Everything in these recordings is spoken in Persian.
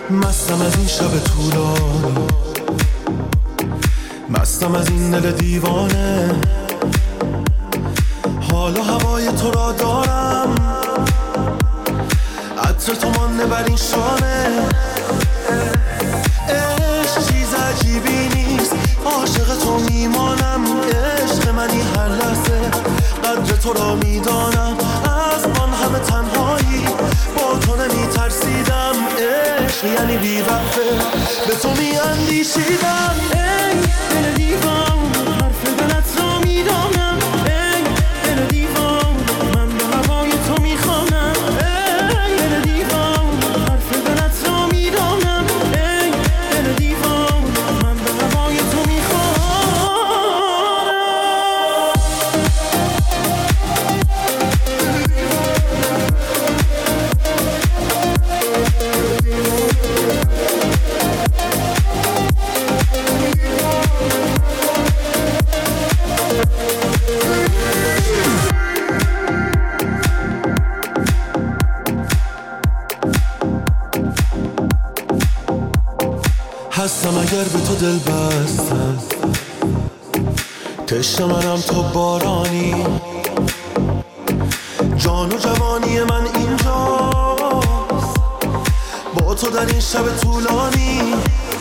مستم از این شب طولانی، مستم از این دل دیوانه. حالا هوای تو را دارم، عطر تو مانده بر این شانه. عشق چیز عجیبی نیست، عاشق تو میمانم. عشق منی هر لحظه، قدر تو را میدانم. از آن همه تنهایی با تو نمیترسیدم. عشق یعنی بی‌وقفه به تو میاندیشیدم. ای دل دیوان، حرف دلت را میدانم. ای دل دیوان، من به هوای تو میخوانم. ای دل دیوان، حرف دلت را میدانم. ای دل دیوان، من به هوای تو هستم اگر به تو دل بستم. تشنه منم تو بارانی، جان و جوانی من اینجاست با تو در این شب طولانی.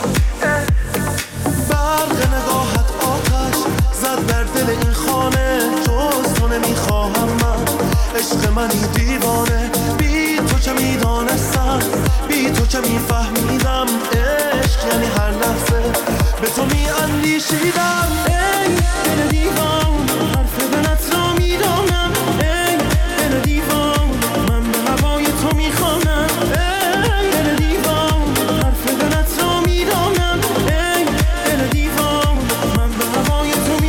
برق نگاهت آتش زد در دل این خانه. جز تو نمیخواهم من، عشق منی دیوانه. بی تو چه میدانستم، بی تو چه میفهمیدم. عشق یعنی هر لحظه به تو میاندیشیدم. ای دل دیوان، حرف دلت را میدانم. ای دل دیوان، من به هوای تو میخوانم. ای دل دیوان، حرف دلت را میدانم. ای دل دیوان، من به هوای تو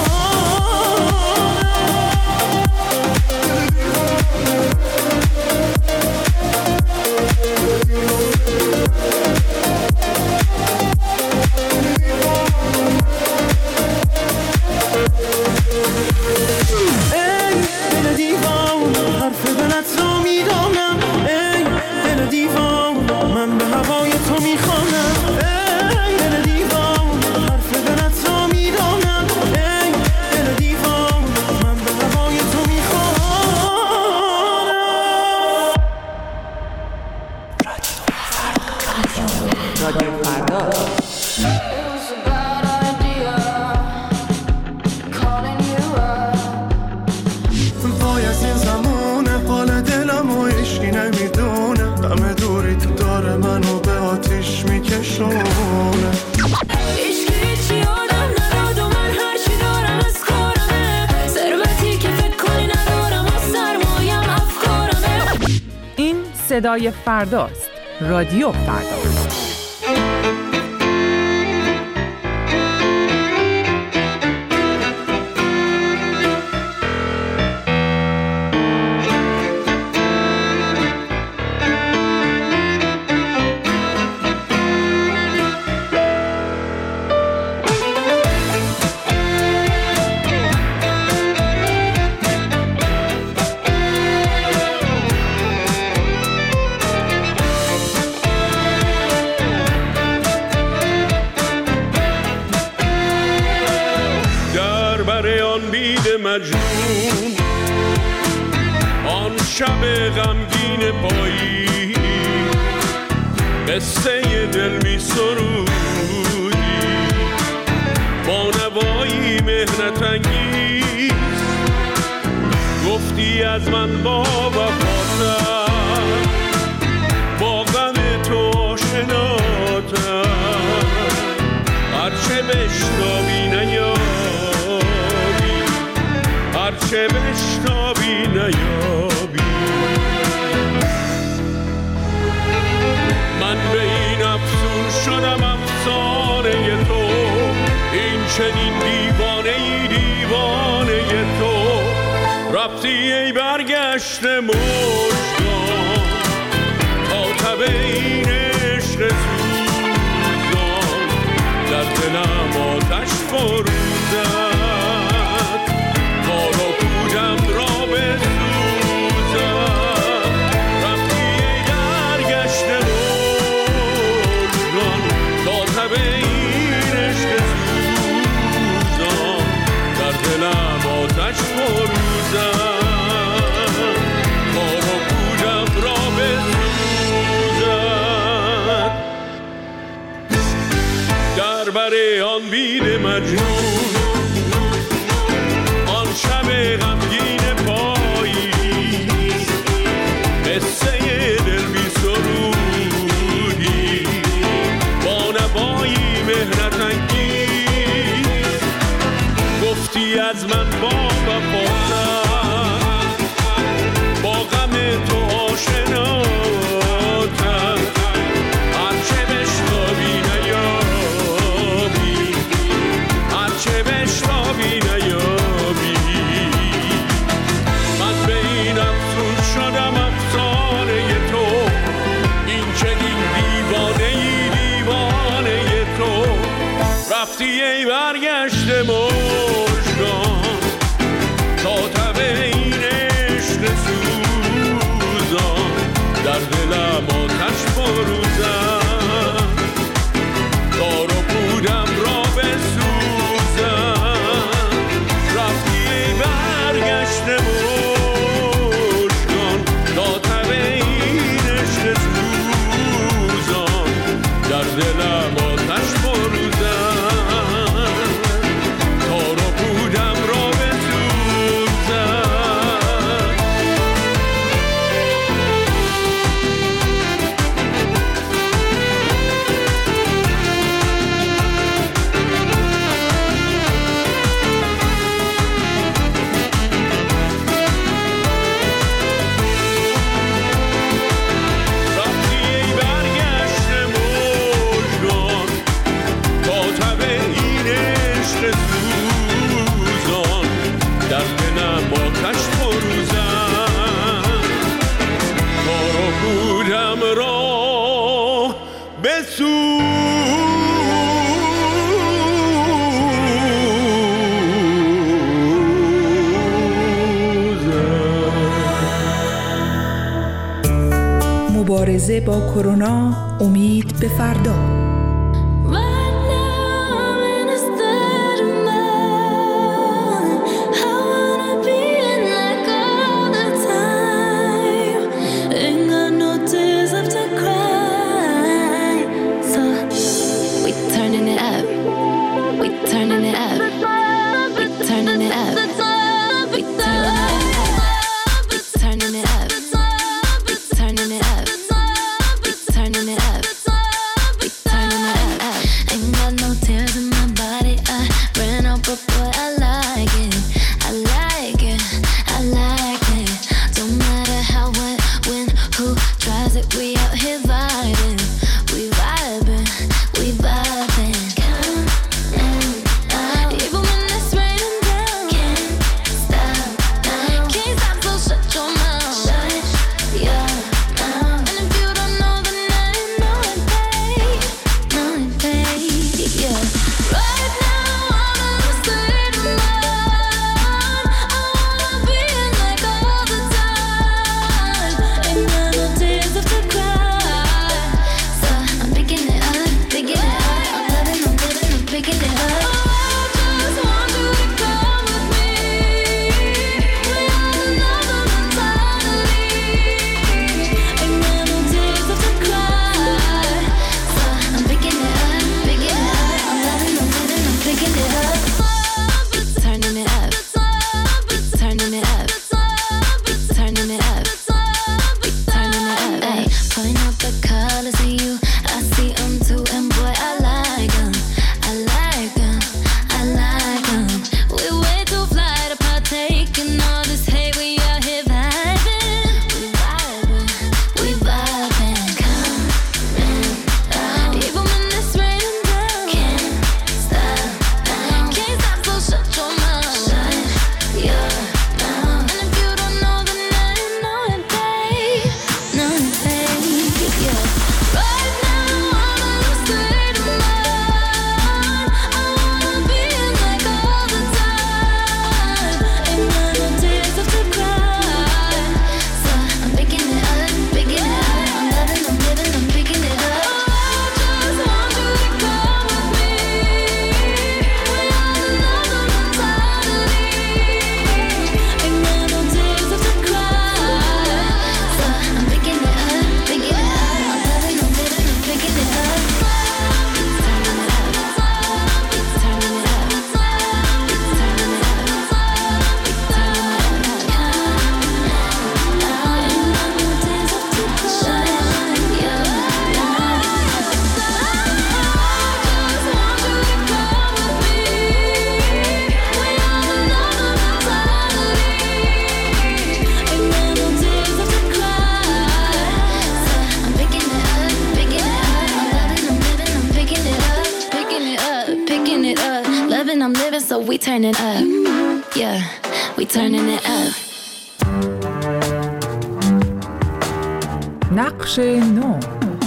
صدای فرداست. رادیو فردا. مجنون آن شب غمگین پایی قصه دل می سرودی با نوایی مهنت انگیز گفتی از من با وفاتر با غم تو آشناتر هرچه بشتابی نیابی هرچه بشتابی نیابی من به این افسون شدم افسانه تو این چنین دیوانه تو رفتی ای برگشته مژگان تا تب این عشق سوزان در دلم آتش فروزد کار و پودم را بسوزد رفتی ای برگشته مژگان فروزم کار و پودم را بسوزد در بر آن بید مجنون آن شب غمگین پایی قصه دل بی سرودی با نوایی مهنت انگیز گفتی از من با وفاتم با غم تو آشناتم هرچه بشتابی نیابی هرچه بشتابی نیابی من به این افسون شدم افسانه تو این چنین دیوانه ای دیوانه تو رفتی ای برگشت مژگان تا تب این عشق سوزان در دلم آتش فروزم کار و پودم را بسوزم رفتی ای برگشت مژگان تا تب این عشق سوزان در دلم آتش فروزم کار و پودم را بسوزم رفتی ای برگشت مژگان تا تب این عشق سوزان در دلم آتش فروزم کار و پودم را بسوزم مبارزه با کرونا، امید به فردا. Turning it up. vibing, so we turning up. Yeah, we turning it up. نقش نو.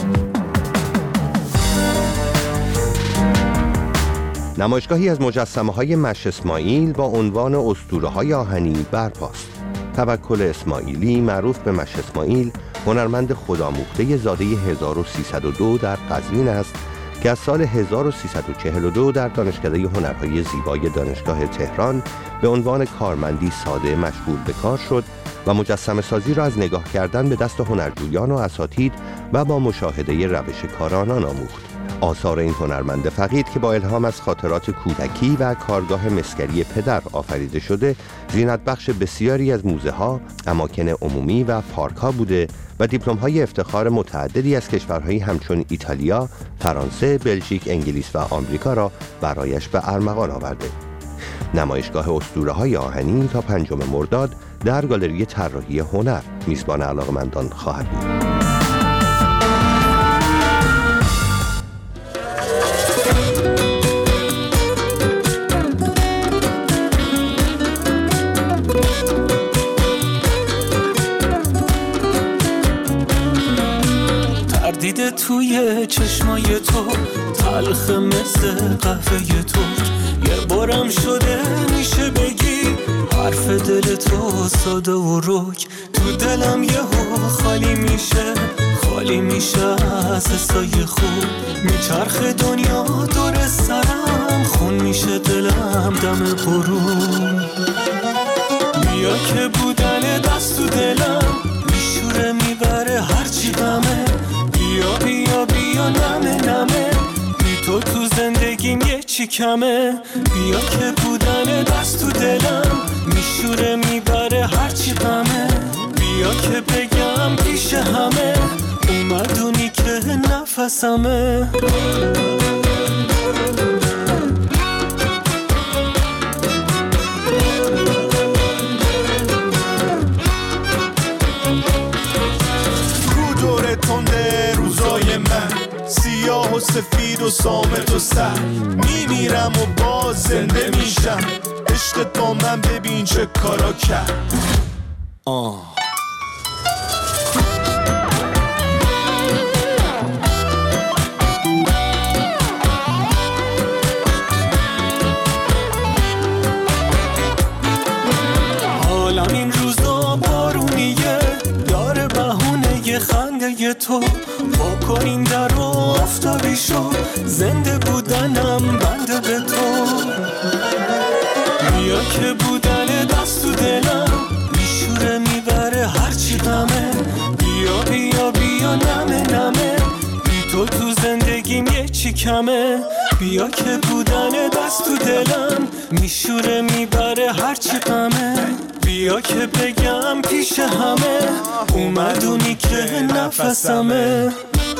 نمایشگاهی از مجسمه‌های مش اسماعیل با عنوان اسطوره‌های آهنی برپاست. توکل اسماعیلی معروف به مش اسماعیل، هنرمند خودآموخته زاده 1302 در قزوین است که از سال 1342 در دانشکده هنرهای زیبای دانشگاه تهران به عنوان کارمندی ساده مشغول به کار شد و مجسمه سازی را از نگاه کردن به دست هنرجویان و اساتید و با مشاهده روش کارآنان آموخت. آثار این هنرمند فقید که با الهام از خاطرات کودکی و کارگاه مسگری پدر آفریده شده، زینت بخش بسیاری از موزه ها، اماکن عمومی و پارک ها بوده و دیپلم های افتخار متعددی از کشورهایی همچون ایتالیا، فرانسه، بلژیک، انگلیس و آمریکا را برایش به ارمغان آورده. نمایشگاه اسطوره‌های آهنی تا 5 مرداد در گالری طراحی هنر میزبان علاقه‌مندان خواهد بود. تردید توی چشمای تو، تلخ مثل قهوه تو، یه بارم شده میشه بگی حرف دل تو ساده و رک، تو دلم یهو خالی میشه از حسای خوب، میچرخ دنیا دور سرم، خون میشه دلم دم غروب، بیا که بودن دست تو دلم میشوره میبره هرچی غمه، بیا نمه بی تو زندگیم یه چی کمه، بیا که بودن دست تو دلم میشوره میبره هرچی غمه، بیا که بگم پیش همه اومدونی که نفسمه. سیاه و سفید و صامت و سر میمیرم و باز زنده میشم، عشقت با من ببین چه کارا کرد. حالا این روزا بارونیه، داره بهونه خنده تو، با کنین در رو آفتابی شو، زنده بودنم بنده به تو، بیا که بودن دست تو دلم میشوره میبره هرچی غمه، بیا نمه بی تو زندگیم یه چی کمه، بیا که بودن دست تو دلم میشوره میبره هرچی غمه، بیا که بگم پیش همه اومدونی که نفسمه.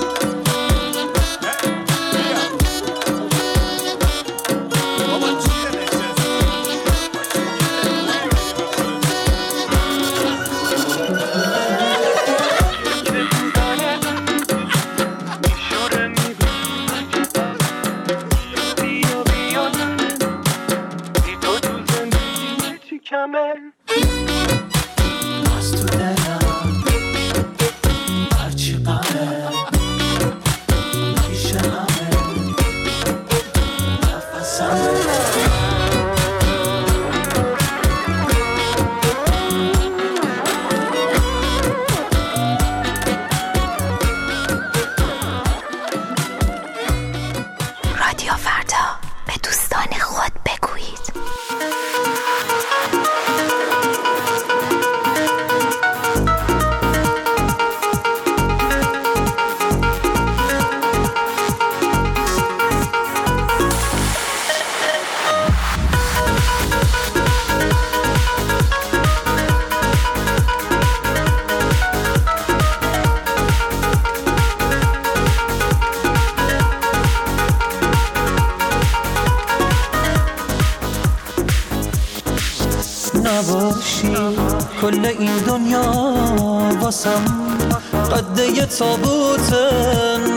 نباشی کل این دنیا واسم قد یه تابوت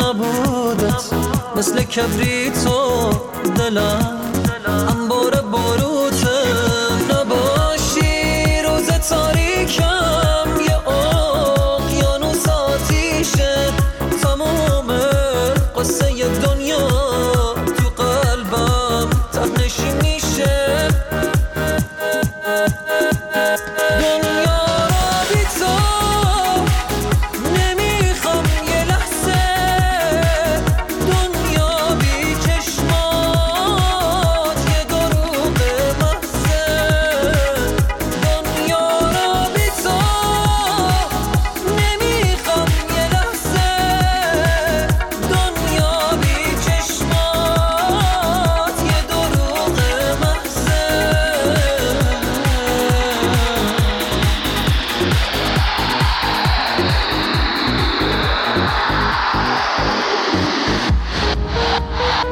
نبودت، مثل کبریت و دلم انبار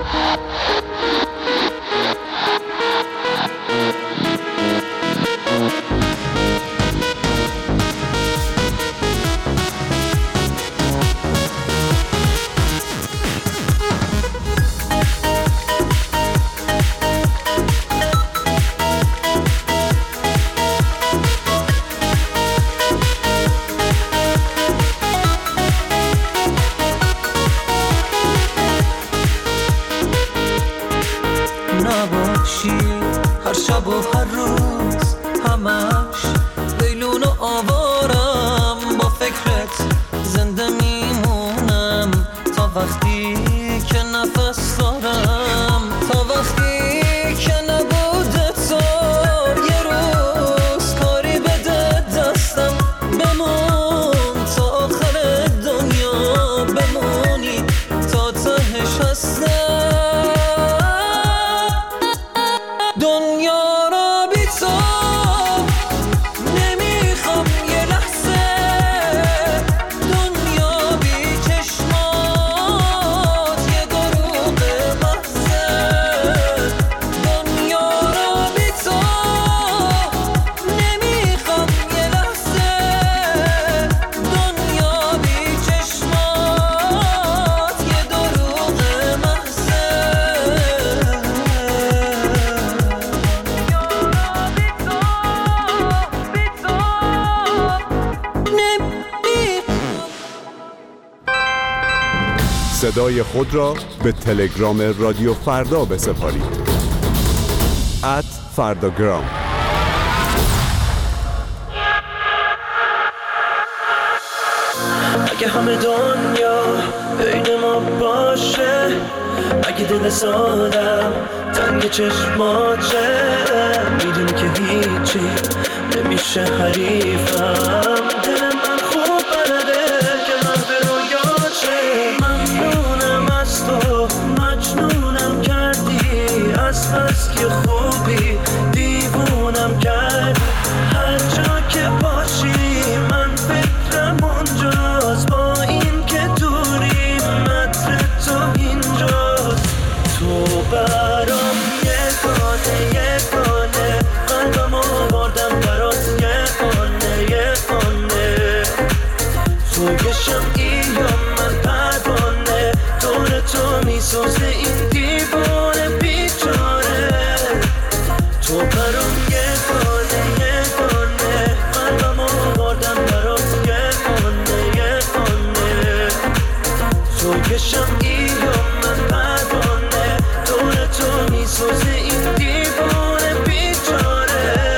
هر شب و هر روز همش لیلون و آوارم، با فکرت زنده میمونم تا وقتی که نفس دارم، تا وقتی که نبوده تو یه روز کاری بده دستم، بمون تا آخر دنیا، بمونی تا تهش هستم. دنیا را بی تو نمیخوام یه لحظه، دنیا بی چشمات یه دروغ محضه، دنیا را بی تو نمیخوام یه لحظه، دنیا بی چشمات یه دروغ محضه. صدای خود را به تلگرام رادیو فردا بسپارید. @فرداگرام. اگه همه دنیا عین ما باشه، اگه دل سادم تنگ چشماته، میدونی که هیچی نمیشه حریفم، دل من خوب بلده که من به رویاشه. ممنونم از تو، مجنونم کردی، از بس که خوبی دیوونم کردی، هر جا که باشی من فکرم اونجاست، با این که دوری متر تو اینجاست. تو برام یگانه قلبم آوردم برات یه خانه، تو یه شمعی یا من پروانه، دور تو میسوزه این دیوانه بیچاره. تو برام یگانه قلبم آوردم برات یه خانه، تو یه شمعی یا من پروانه، دور تو میسوزه این دیوانه بیچاره.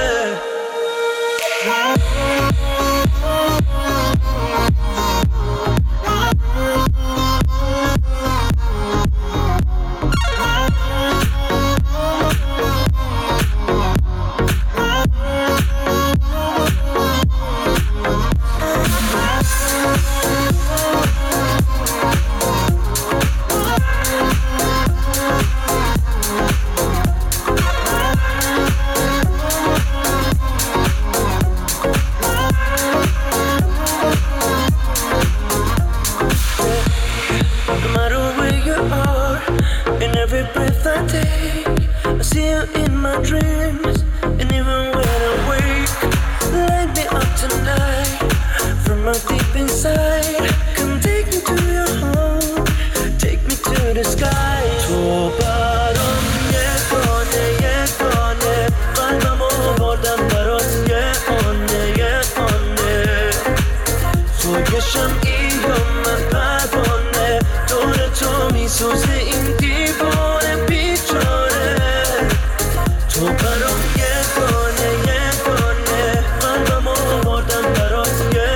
میسوزه این دیوانه بیچاره. تو برام یگانه قلبم آوردم برات یه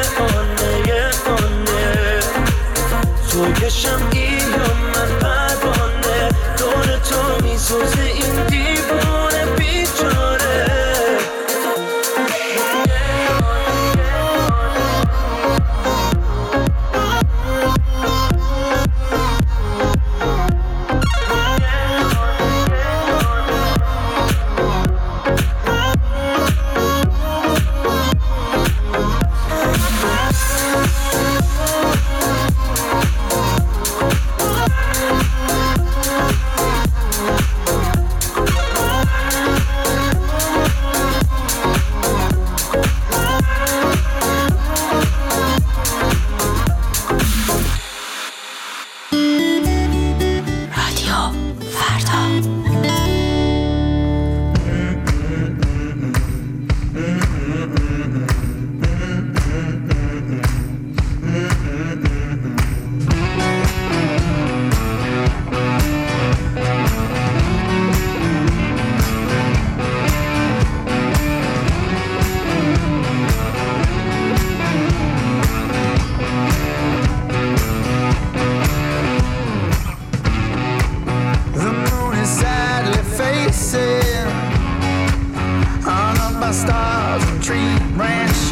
خانه، تو یه شمعی یا من پروانه، دور تو میسوزه این دیوانه بیچاره.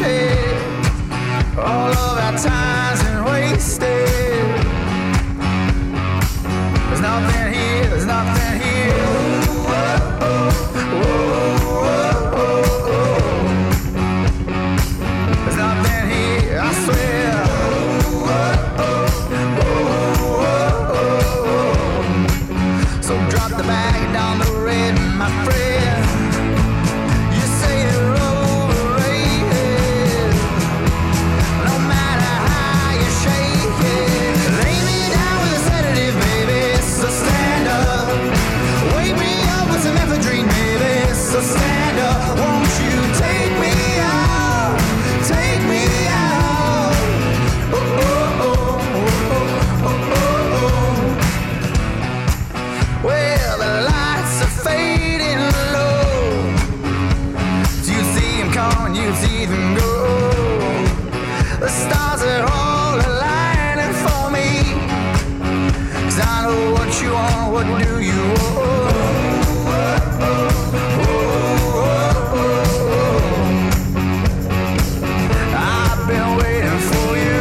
shed. All of our time's been wasted. There's nothing here, there's nothing here. There's nothing here, I swear. So drop the bag down the red, my friend. You say you're overrated. No matter how you shake it. Lay me down with a sedative, baby. So stand up. Wake me up with some ephedrine, baby. So stand up. Won't you take me out? Take me out. Oh, oh, oh, oh, oh, oh, oh. Well, the lights are fading low. You see them come and you see them go. The stars are all aligning for me. 'Cause I know what you want, what do you want? I've been waiting for you.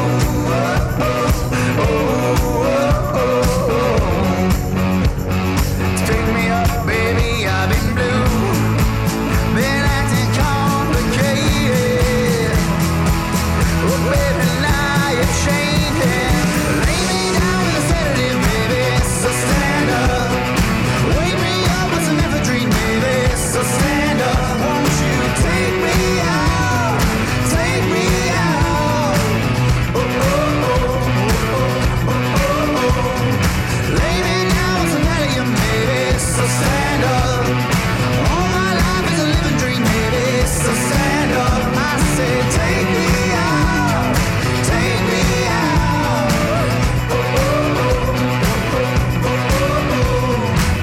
Pick me up, baby, I've been blue. Been acting complicated. Oh, baby, now you're changing. Lay me down with a sedative, baby, so stand up. Wake me up with some ephedrine, baby, so stand up. Won't you take me out? Take me out. Oh, oh, oh, oh, oh, oh, oh. Lay me down with some Valium, baby, so stand up. All my life is a living dream, baby, so stand up. I say take me out, take me out. Oh, oh, oh, oh, oh, oh, oh.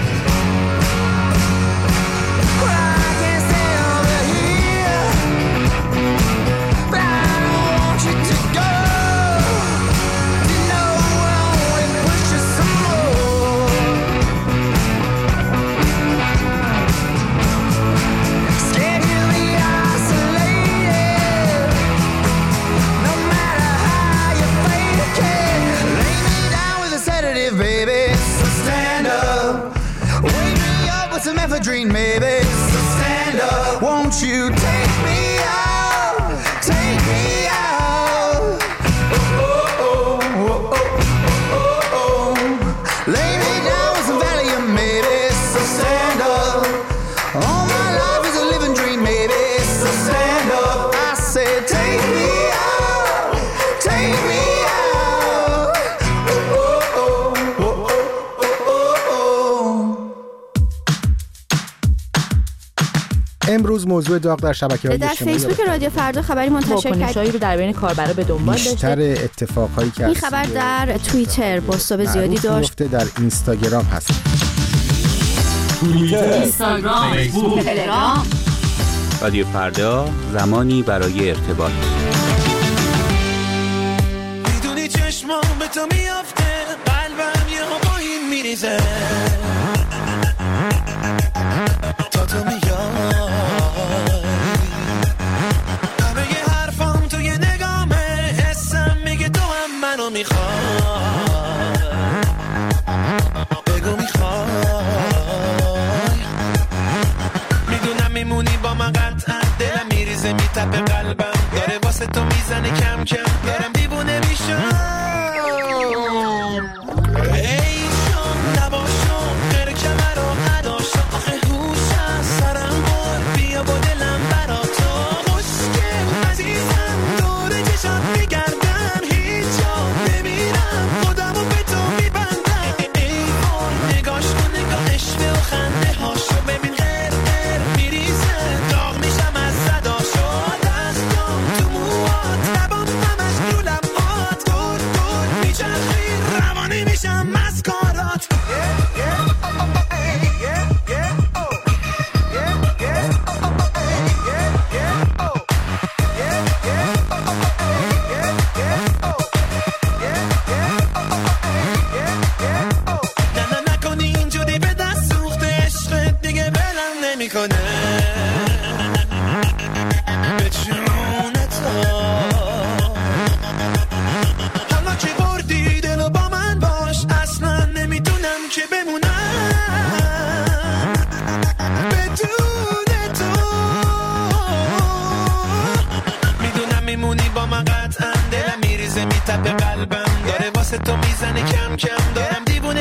Well, I can't stay over here, but I don't want you to go. You know I'll only push you some more. Scared you'll be isolated. No matter how you fake it. Lay me down with a sedative, baby, so stand up. Wake me up with some ephedrine, baby, so stand up. Won't you take me out? Take me out. Oh, oh, oh, oh, oh, oh, oh. Lay me down with some Valium, baby, so stand up. All my life is a living dream, baby, so stand up. I say take me out, take me out. Oh, oh, oh, oh, oh, oh, oh. امروز موضوع داغ در شبکه‌های در اجتماعی فیسبوک رادیو فردا خبری منتشر واکنش‌هایی رو در بین کاربرا به دنبال داشته. بیشتر اتفاقهایی که این خبر در توییتر بازتاب زیادی داشت. در اینستاگرام هست. اینستاگرام، فیسبوک، تلگرام. رادیو فردا، زمانی برای ارتباط. میدونی چشمام به تو میافته، قلبم یه هوایی میریزه تا تو میای. همه یه حرفام تو یه نگامه، حسم میگه تو هم منو میخوای. بگو میخوای. میدونم میمونی با من قطعا، دلم میریزه میتپه قلبم، داره واسه تو میزنه کم کم، دارم دیوونه میشم. ای شام نباشم غیر کمر و نداشم، آخه هوشم سرم بر بیا با دلم برا تو. خوشگل عزیزم دور چشات میگردم، هیچ جا نمیرم، خودمو به تو میبندم. ای وای نگاش کن، نگاهش به و خنده هاشو ببین، غیر غیر میریزه، داغ میشم از صداشو. دستام تو موات، لبام همش رو لبات، دور دور میچرخی، روانی میشم از کارات. نه نکن اینجوری، به دست سوخته عشقت دیگه بلم نمیکنه. به جون که بمونم بدون تو. میدونم میمونی با من قطعا، دلم میریزه میتپه قلبم داره واسه تو میزنه کم کم، دارم دیوونه